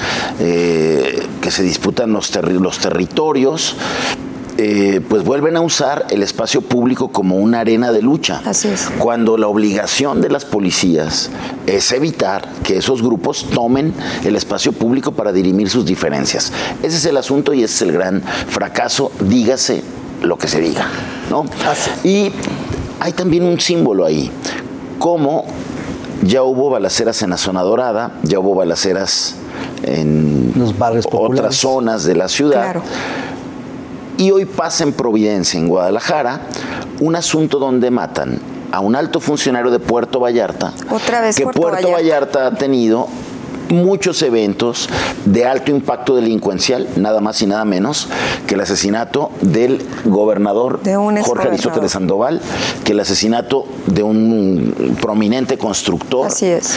Speaker 1: los territorios, pues vuelven a usar el espacio público como una arena de lucha.
Speaker 3: Así es.
Speaker 1: Cuando la obligación de las policías es evitar que esos grupos tomen el espacio público para dirimir sus diferencias. Ese es el asunto y ese es el gran fracaso, dígase lo que se diga, ¿no? Y hay también un símbolo ahí, como ya hubo balaceras en la Zona Dorada, ya hubo balaceras en
Speaker 7: los barrios populares,
Speaker 1: otras zonas de la ciudad.
Speaker 3: Claro.
Speaker 1: Y hoy pasa en Providencia, en Guadalajara, un asunto donde matan a un alto funcionario de Puerto Vallarta.
Speaker 3: Otra vez
Speaker 1: que Puerto Vallarta ha tenido muchos eventos de alto impacto delincuencial, nada más y nada menos que el asesinato del gobernador Jorge Aristóteles Sandoval, que el asesinato de un prominente constructor.
Speaker 3: Así es.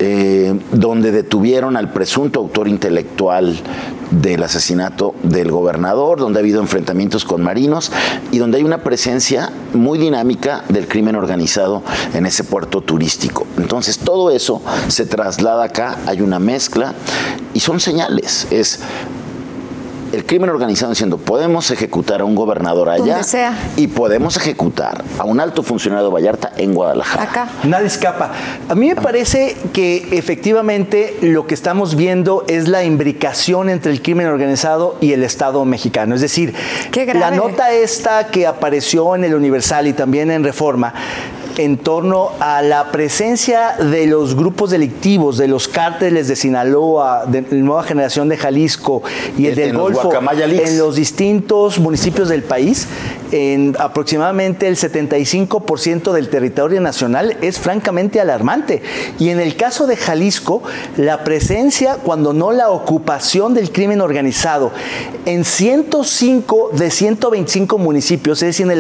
Speaker 1: Donde detuvieron al presunto autor intelectual del asesinato del gobernador, donde ha habido enfrentamientos con marinos y donde hay una presencia muy dinámica del crimen organizado en ese puerto turístico. Entonces todo eso se traslada acá, hay una mezcla y son señales. Es el crimen organizado diciendo, podemos ejecutar a un gobernador allá y podemos ejecutar a un alto funcionario de Vallarta en Guadalajara.
Speaker 3: Acá.
Speaker 7: Nadie escapa. A mí me parece que efectivamente lo que estamos viendo es la imbricación entre el crimen organizado y el Estado mexicano. Es decir, la nota esta que apareció en el Universal y también en Reforma, en torno a la presencia de los grupos delictivos, de los cárteles de Sinaloa, de la Nueva Generación de Jalisco y el del Golfo, en los distintos municipios del país, en aproximadamente el 75% del territorio nacional, es francamente alarmante. Y en el caso de Jalisco, la presencia, cuando no la ocupación del crimen organizado, en 105 de 125 municipios, es decir, en el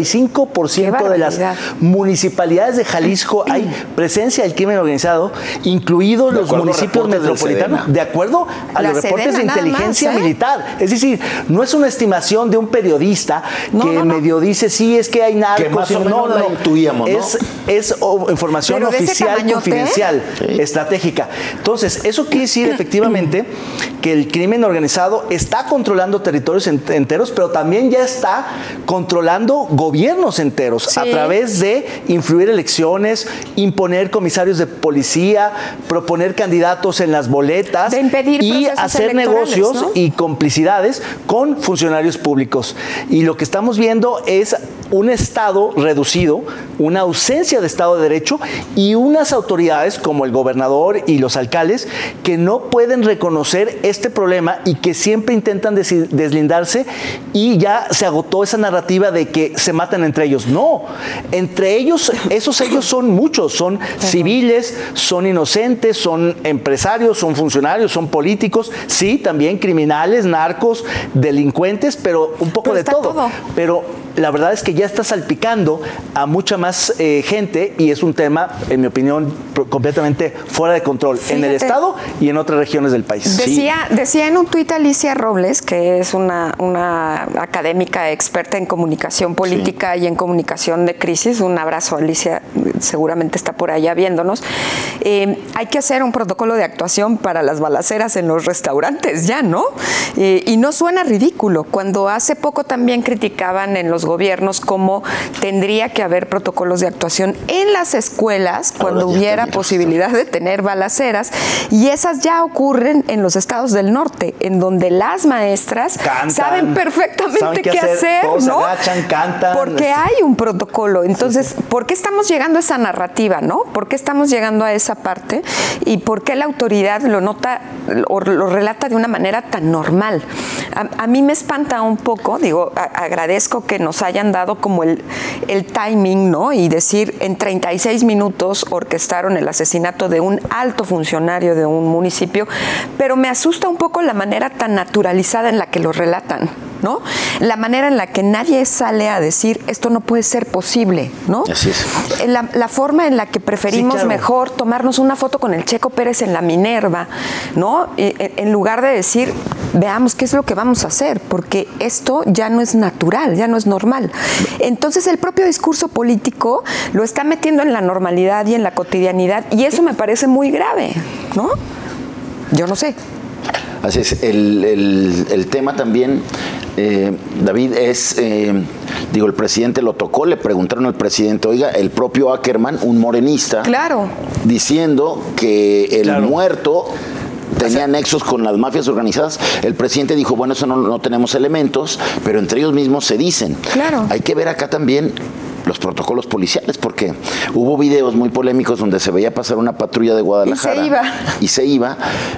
Speaker 7: 85% de las municipalidades de Jalisco hay presencia del crimen organizado, incluidos los municipios metropolitanos, de acuerdo a los reportes de inteligencia militar. Es decir, no es una estimación de un periodista que medio dice, sí, es que hay narcos.
Speaker 1: Que más o menos la intuíamos, ¿no?
Speaker 7: Es información oficial, confidencial, estratégica. Entonces, eso quiere decir efectivamente que el crimen organizado está controlando territorios enteros, pero también ya está controlando gobiernos enteros a través de influir elecciones, imponer comisarios de policía, proponer candidatos en las boletas y hacer negocios, ¿no? Y complicidades con funcionarios públicos. Y lo que estamos viendo es un Estado reducido, una ausencia de Estado de Derecho y unas autoridades como el gobernador y los alcaldes que no pueden reconocer este problema y que siempre intentan deslindarse, y ya se agotó esa narrativa de que se matan entre ellos. No, entre ellos, ellos son muchos, son civiles, son inocentes, son empresarios, son funcionarios, son políticos, sí, también criminales, narcos, delincuentes, pero un poco de todo. Pero la verdad es que ya está salpicando a mucha más gente y es un tema, en mi opinión, completamente fuera de control. Fíjate, en el Estado y en otras regiones del país.
Speaker 3: Decía en un tuit Alicia Robles, que es una académica experta en comunicación política y en comunicación de crisis. Un abrazo, Alicia, seguramente está por allá viéndonos. Hay que hacer un protocolo de actuación para las balaceras en los restaurantes ya, ¿no? Y no suena ridículo. Cuando hace poco también criticaban en los gobiernos cómo tendría que haber protocolos de actuación en las escuelas cuando hubiera posibilidad de tener balaceras, y esas ya ocurren en los estados del norte, en donde las maestras saben perfectamente qué hacer, ¿no? Se agachan, cantan, porque hay un protocolo. Entonces, ¿por qué estamos llegando a esa narrativa, no? ¿Por qué estamos llegando a esa parte? ¿Y por qué la autoridad lo nota o lo relata de una manera tan normal? A mí me espanta un poco, digo, agradezco que nos hayan dado como el timing, ¿no? Y decir, en 36 minutos orquestaron el asesinato de un alto funcionario de un municipio, pero me asusta un poco la manera tan naturalizada en la que lo relatan, ¿no? La manera en la que nadie sale a decir, esto no puede ser posible, ¿no?
Speaker 1: Así es.
Speaker 3: La forma en la que preferimos mejor tomarnos una foto con el Checo Pérez en la Minerva, ¿no? En lugar de decir, veamos qué es lo que vamos a hacer, porque esto ya no es natural, ya no es normal. Entonces el propio discurso político lo está metiendo en la normalidad y en la cotidianidad, y eso me parece muy grave, ¿no? Yo no sé.
Speaker 1: Así es, el tema también, David, es, el presidente lo tocó, le preguntaron al presidente, oiga, el propio Ackerman, un morenista, diciendo que el muerto tenía nexos con las mafias organizadas. El presidente dijo, bueno, eso no tenemos elementos, pero entre ellos mismos se dicen. Hay que ver acá también los protocolos policiales, porque hubo videos muy polémicos donde se veía pasar una patrulla de Guadalajara y se iba.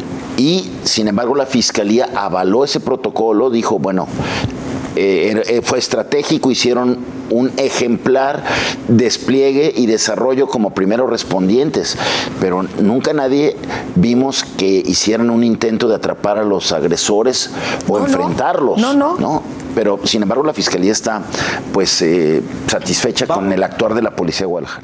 Speaker 1: Y, sin embargo, la Fiscalía avaló ese protocolo, dijo, bueno, fue estratégico, hicieron un ejemplar despliegue y desarrollo como primeros respondientes, pero nunca nadie vimos que hicieran un intento de atrapar a los agresores o enfrentarlos. No. Pero sin embargo la Fiscalía está pues satisfecha con el actuar de la Policía de Guadalajara.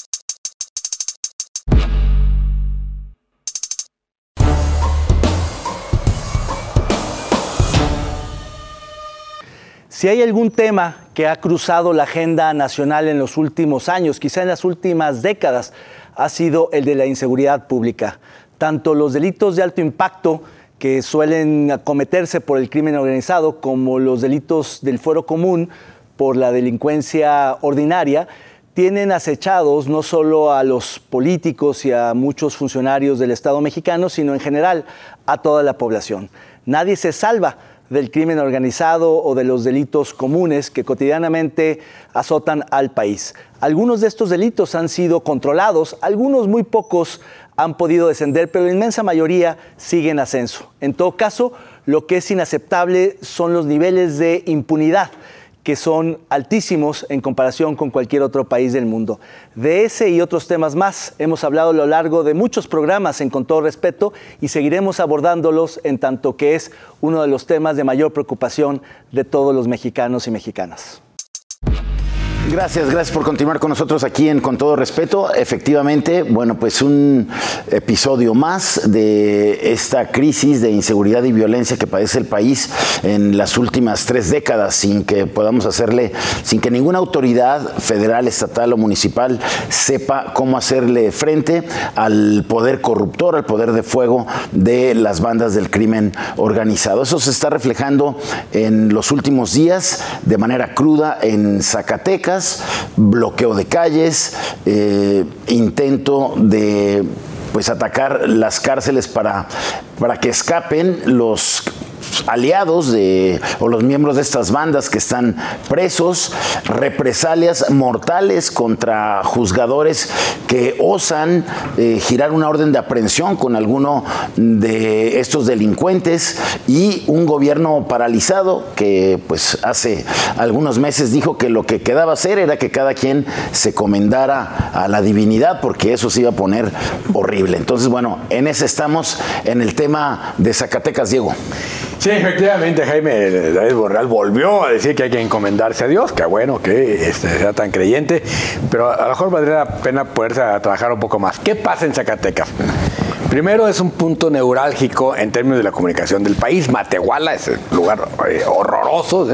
Speaker 7: Si hay algún tema que ha cruzado la agenda nacional en los últimos años, quizá en las últimas décadas, ha sido el de la inseguridad pública. Tanto los delitos de alto impacto que suelen cometerse por el crimen organizado como los delitos del fuero común por la delincuencia ordinaria tienen acechados no solo a los políticos y a muchos funcionarios del Estado mexicano, sino en general a toda la población. Nadie se salva del crimen organizado o de los delitos comunes que cotidianamente azotan al país. Algunos de estos delitos han sido controlados, algunos muy pocos han podido descender, pero la inmensa mayoría sigue en ascenso. En todo caso, lo que es inaceptable son los niveles de impunidad, que son altísimos en comparación con cualquier otro país del mundo. De ese y otros temas más hemos hablado a lo largo de muchos programas en Con Todo Respeto y seguiremos abordándolos en tanto que es uno de los temas de mayor preocupación de todos los mexicanos y mexicanas.
Speaker 1: Gracias por continuar con nosotros aquí en Con Todo Respeto. Efectivamente, bueno, pues un episodio más de esta crisis de inseguridad y violencia que padece el país en las últimas 3 décadas, sin que ninguna autoridad federal, estatal o municipal sepa cómo hacerle frente al poder corruptor, al poder de fuego de las bandas del crimen organizado. Eso se está reflejando en los últimos días de manera cruda en Zacatecas. Bloqueo de calles, intento de atacar las cárceles para que escapen los aliados o los miembros de estas bandas que están presos, represalias mortales contra juzgadores que osan girar una orden de aprehensión con alguno de estos delincuentes, y un gobierno paralizado que pues hace algunos meses dijo que lo que quedaba hacer era que cada quien se comendara a la divinidad, porque eso se iba a poner horrible. Entonces, bueno, en ese estamos en el tema de Zacatecas, Diego.
Speaker 4: Sí, efectivamente, Jaime, David Monreal volvió a decir que hay que encomendarse a Dios. Qué bueno que sea tan creyente, pero a lo mejor valdría la pena poderse trabajar un poco más. ¿Qué pasa en Zacatecas? Primero, es un punto neurálgico en términos de la comunicación del país. Matehuala es un lugar horroroso,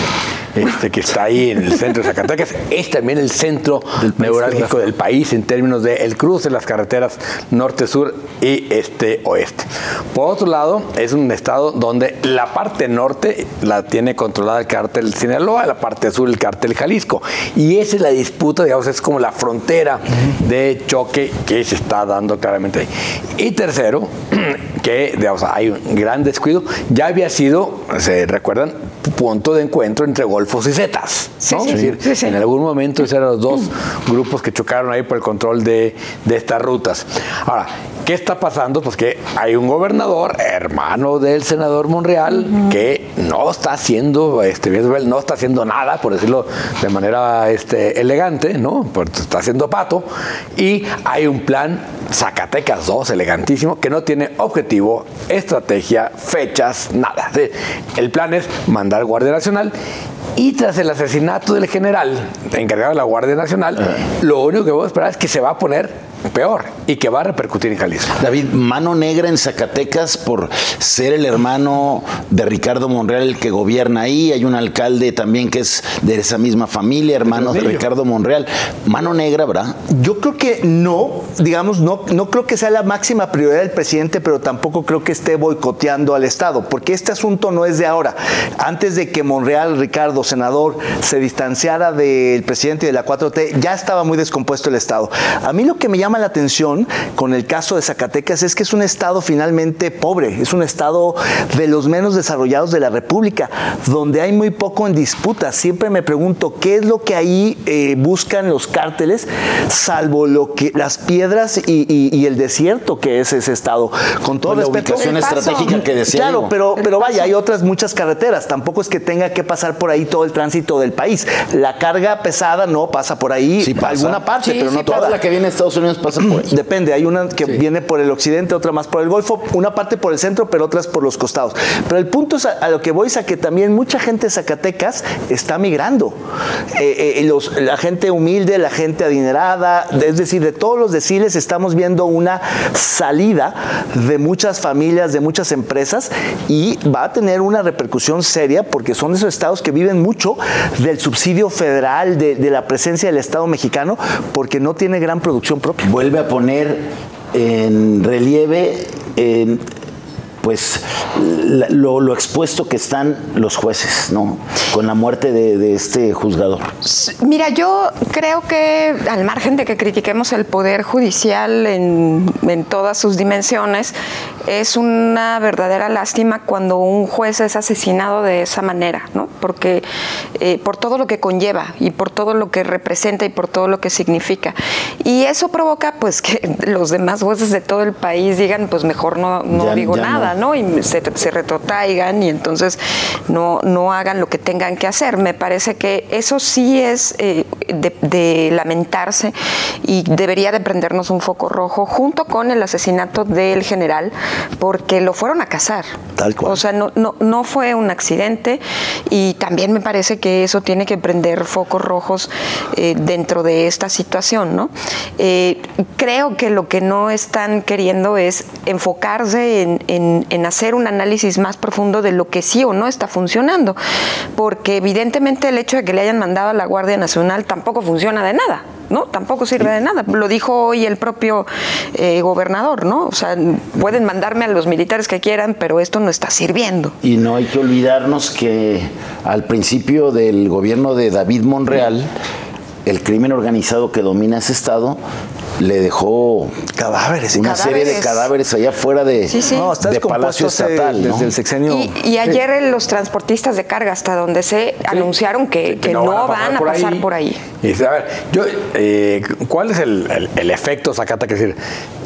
Speaker 4: que está ahí en el centro de Zacatecas. Es también el centro neurálgico del país en términos del cruce de las carreteras norte-sur y este-oeste. Por otro lado, es un estado donde la parte norte la tiene controlada el cártel Sinaloa, la parte sur el cártel Jalisco. Y esa es la disputa, digamos, es como la frontera de choque que se está dando claramente ahí. Y tercero, que digamos, hay un gran descuido. Ya había sido, ¿se recuerdan?, punto de encuentro entre Golfos y Zetas, ¿no? Sí, es decir, sí. En algún momento esos eran los dos grupos que chocaron ahí por el control de estas rutas. Ahora, ¿qué está pasando? Pues que hay un gobernador, hermano del senador Monreal, que no está haciendo, no está haciendo nada, por decirlo de manera elegante, ¿no? Porque está haciendo pato, y hay un plan Zacatecas 2, elegantísimo, que no tiene objetivo, estrategia, fechas, nada. El plan es mandar Guardia Nacional, y tras el asesinato del general encargado de la Guardia Nacional, lo único que voy a esperar es que se va a poner peor y que va a repercutir en Jalisco.
Speaker 1: David, mano negra en Zacatecas por ser el hermano de Ricardo Monreal el que gobierna ahí. Hay un alcalde también que es de esa misma familia, hermano de Ricardo Monreal. Mano negra, ¿verdad?
Speaker 7: Yo creo que no, digamos, no creo que sea la máxima prioridad del presidente, pero tampoco creo que esté boicoteando al Estado, porque este asunto no es de ahora. Antes de que Monreal, Ricardo, senador, se distanciara del presidente y de la 4T, ya estaba muy descompuesto el Estado. A mí lo que me llama llama la atención con el caso de Zacatecas es que es un estado finalmente pobre, es un estado de los menos desarrollados de la República, donde hay muy poco en disputa. Siempre me pregunto, ¿qué es lo que ahí buscan los cárteles, salvo las piedras y el desierto que es ese estado? Con todo respeto.
Speaker 1: La ubicación estratégica que decía.
Speaker 7: Claro, pero vaya, hay otras muchas carreteras. Tampoco es que tenga que pasar por ahí todo el tránsito del país. La carga pesada no pasa por ahí, sí pasa. Alguna parte, pero no toda.
Speaker 1: La que viene de Estados Unidos pasa por ahí.
Speaker 7: Depende, hay una que viene por el occidente, otra más por el Golfo, una parte por el centro, pero otras por los costados. Pero el punto es a lo que voy es a que también mucha gente de Zacatecas está migrando. La gente humilde, la gente adinerada, es decir, de todos los deciles estamos viendo una salida de muchas familias, de muchas empresas, y va a tener una repercusión seria porque son esos estados que viven mucho del subsidio federal, de la presencia del Estado mexicano, porque no tiene gran producción propia.
Speaker 1: Vuelve a poner en relieve pues lo expuesto que están los jueces, ¿no? Con la muerte de este juzgador.
Speaker 3: Mira, yo creo que al margen de que critiquemos el Poder Judicial en todas sus dimensiones, es una verdadera lástima cuando un juez es asesinado de esa manera, ¿no? Porque por todo lo que conlleva y por todo lo que representa y por todo lo que significa. Y eso provoca pues que los demás jueces de todo el país digan, pues mejor no digo nada, ¿no? Y se retrotraigan y entonces no hagan lo que tengan que hacer. Me parece que eso sí es de lamentarse y debería de prendernos un foco rojo junto con el asesinato del general, porque lo fueron a cazar.
Speaker 7: Tal cual.
Speaker 3: O sea, no fue un accidente, y también me parece que eso tiene que prender focos rojos dentro de esta situación, ¿no? Creo que lo que no están queriendo es enfocarse en hacer un análisis más profundo de lo que sí o no está funcionando, porque evidentemente el hecho de que le hayan mandado a la Guardia Nacional tampoco funciona de nada, ¿no? Tampoco sirve de nada. Lo dijo hoy el propio gobernador, ¿no? O sea, pueden mandarme a los militares que quieran, pero esto no está sirviendo.
Speaker 1: Y no hay que olvidarnos que al principio del gobierno de David Monreal, el crimen organizado que domina ese estado le dejó una serie de cadáveres allá afuera de Palacio Estatal, ¿no?
Speaker 7: Desde el sexenio.
Speaker 3: Y ayer los transportistas de carga, hasta donde se anunciaron que no van a pasar por ahí.
Speaker 4: A ver, ¿cuál es el efecto Zacatecas? Es decir,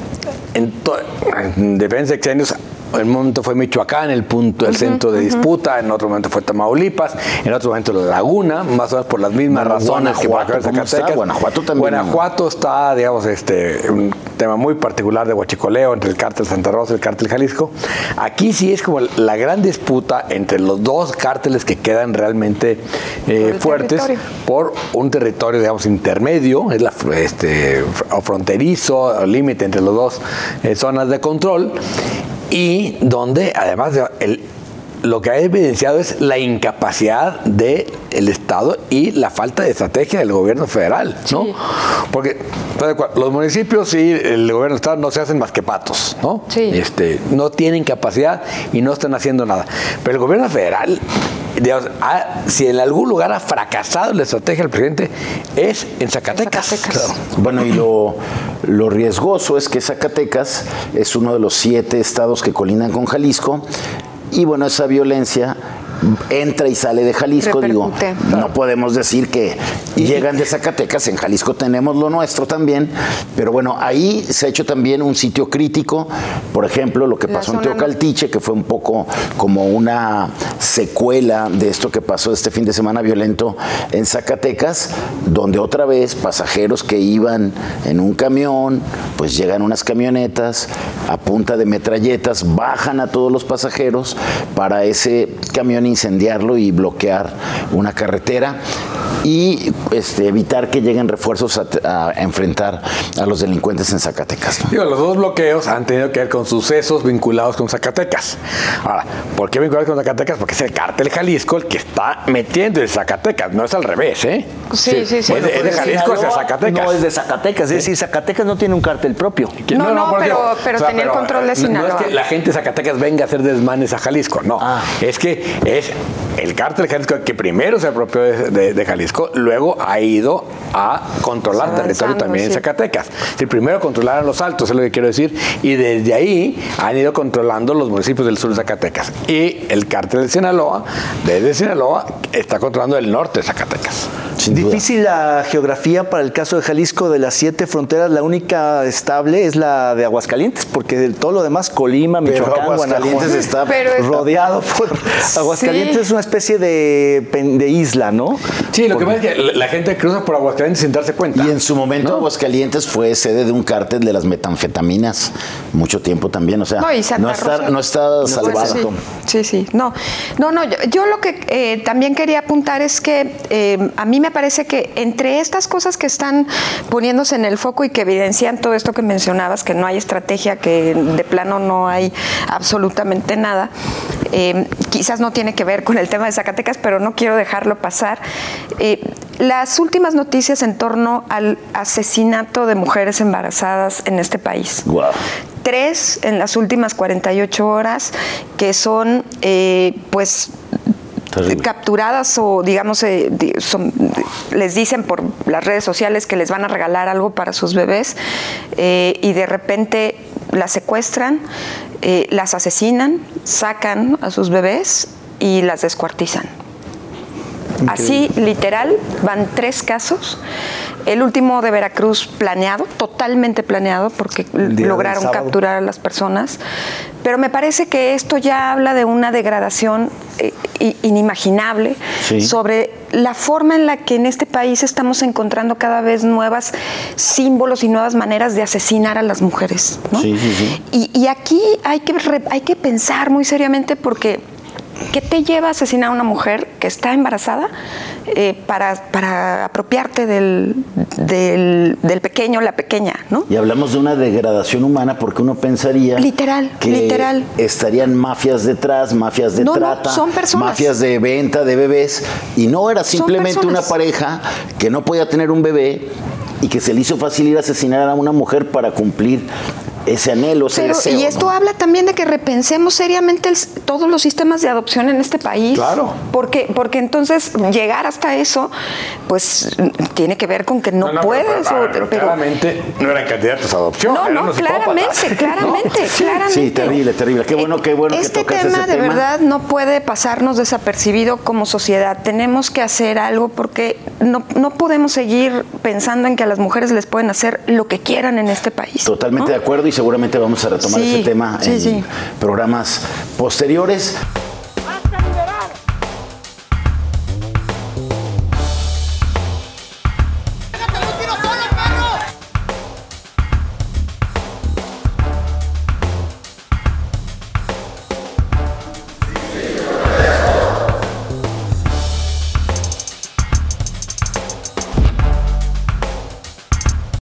Speaker 4: en diferentes sexenios, en un momento fue Michoacán, el centro de disputa, en otro momento fue Tamaulipas, en otro momento la Laguna, más o menos por las mismas razones que Zacatecas.
Speaker 1: Guanajuato también.
Speaker 4: Guanajuato está, digamos, un tema muy particular de huachicoleo entre el cártel Santa Rosa y el cártel Jalisco. Aquí sí es como la gran disputa entre los dos cárteles que quedan realmente fuertes por un territorio, digamos, intermedio, es o fronterizo, límite entre las dos zonas de control, y donde además lo que ha evidenciado es la incapacidad del Estado y la falta de estrategia del gobierno federal, ¿no? Sí. Porque los municipios y el gobierno del Estado no se hacen más que patos, ¿no?
Speaker 3: Sí.
Speaker 4: No tienen capacidad y no están haciendo nada. Pero el gobierno federal, digamos, si en algún lugar ha fracasado la estrategia del presidente, es en Zacatecas.
Speaker 1: Claro. Bueno, y lo riesgoso es que Zacatecas es uno de los 7 estados que colindan con Jalisco, y bueno, esa violencia entra y sale de Jalisco.
Speaker 3: Repercute.
Speaker 1: Digo, no podemos decir que llegan de Zacatecas, en Jalisco tenemos lo nuestro también, pero bueno, ahí se ha hecho también un sitio crítico, por ejemplo, lo que pasó en Teocaltiche, que fue un poco como una secuela de esto que pasó este fin de semana violento en Zacatecas, donde otra vez pasajeros que iban en un camión, pues llegan unas camionetas a punta de metralletas, bajan a todos los pasajeros para ese camión incendiarlo y bloquear una carretera y evitar que lleguen refuerzos a enfrentar a los delincuentes en Zacatecas, ¿no?
Speaker 4: Digo, los dos bloqueos han tenido que ver con sucesos vinculados con Zacatecas. Ahora, ¿por qué vinculados con Zacatecas? Porque es el cártel Jalisco el que está metiendo en Zacatecas, no es al revés, ¿eh?
Speaker 3: Sí.
Speaker 4: Es de Jalisco hacia Zacatecas.
Speaker 7: No es de Zacatecas, es decir, Zacatecas no tiene un cártel propio.
Speaker 3: Pero tenía el control de Sinaloa.
Speaker 4: No es que la gente de Zacatecas venga a hacer desmanes a Jalisco, no. Es que el cártel Jalisco, que primero se apropió de Jalisco, luego ha ido a controlar territorio también en Zacatecas. Primero controlaron los Altos, es lo que quiero decir, y desde ahí han ido controlando los municipios del sur de Zacatecas. Y el cártel de Sinaloa, desde Sinaloa, está controlando el norte de Zacatecas.
Speaker 7: Difícil la geografía para el caso de Jalisco. De las 7 fronteras, la única estable es la de Aguascalientes, porque de todo lo demás, Colima, Michoacán,
Speaker 1: Aguascalientes está
Speaker 7: rodeado por... Aguascalientes es una especie de isla, ¿no?
Speaker 4: Sí, lo que pasa es que la gente cruza por Aguascalientes sin darse cuenta.
Speaker 1: Y en su momento Aguascalientes fue sede de un cártel de las metanfetaminas, mucho tiempo también, o sea, no está salvado.
Speaker 3: Sí. No, yo lo que también quería apuntar es que a mí me parece que entre estas cosas que están poniéndose en el foco y que evidencian todo esto que mencionabas, que no hay estrategia, que de plano no hay absolutamente nada, quizás no tiene que ver con el tema de Zacatecas, pero no quiero dejarlo pasar. Las últimas noticias en torno al asesinato de mujeres embarazadas en este país.
Speaker 1: Wow.
Speaker 3: 3 en las últimas 48 horas que son, capturadas o digamos les dicen por las redes sociales que les van a regalar algo para sus bebés y de repente las secuestran, las asesinan, sacan a sus bebés y las descuartizan. Increíble. Así, literal, van 3 casos. El último de Veracruz totalmente planeado, porque lograron capturar a las personas. Pero me parece que esto ya habla de una degradación inimaginable sobre la forma en la que en este país estamos encontrando cada vez nuevos símbolos y nuevas maneras de asesinar a las mujeres, ¿no? Y aquí hay que pensar muy seriamente, porque ¿qué te lleva a asesinar a una mujer que está embarazada para apropiarte del pequeño, la pequeña, ¿no?
Speaker 1: Y hablamos de una degradación humana porque uno pensaría que estarían mafias detrás, mafias de trata,
Speaker 3: son personas.
Speaker 1: Mafias de venta de bebés, y no, era simplemente una pareja que no podía tener un bebé y que se le hizo fácil ir a asesinar a una mujer para cumplir ese anhelo, ese deseo.
Speaker 3: Y esto habla también de que repensemos seriamente todos los sistemas de adopción en este país.
Speaker 4: Claro.
Speaker 3: Porque entonces llegar hasta eso, pues tiene que ver con que no puedes.
Speaker 4: Pero claramente no eran candidatos a adopción.
Speaker 3: Claramente.
Speaker 1: Sí, terrible. Qué bueno que tocas ese tema.
Speaker 3: Este tema de verdad no puede pasarnos desapercibido como sociedad. Tenemos que hacer algo, porque no podemos seguir pensando en que a las mujeres les pueden hacer lo que quieran en este país.
Speaker 1: Totalmente de acuerdo, y seguramente vamos a retomar ese tema en programas posteriores.